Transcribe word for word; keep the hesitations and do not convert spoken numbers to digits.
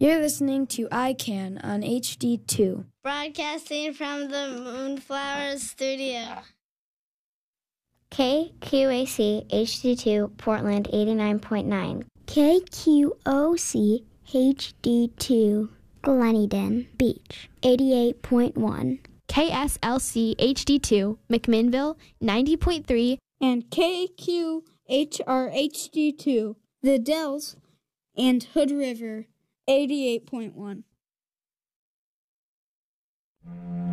You're listening to I Can on H D two. Broadcasting from the Moonflower Studio. K Q A C H D two, Portland eighty-nine point nine. K Q O C H D two, Gleneden Beach eighty-eight point one. K S L C H D two, McMinnville ninety point three. And K Q H R H D two, The Dells and Hood River eighty-eight point one.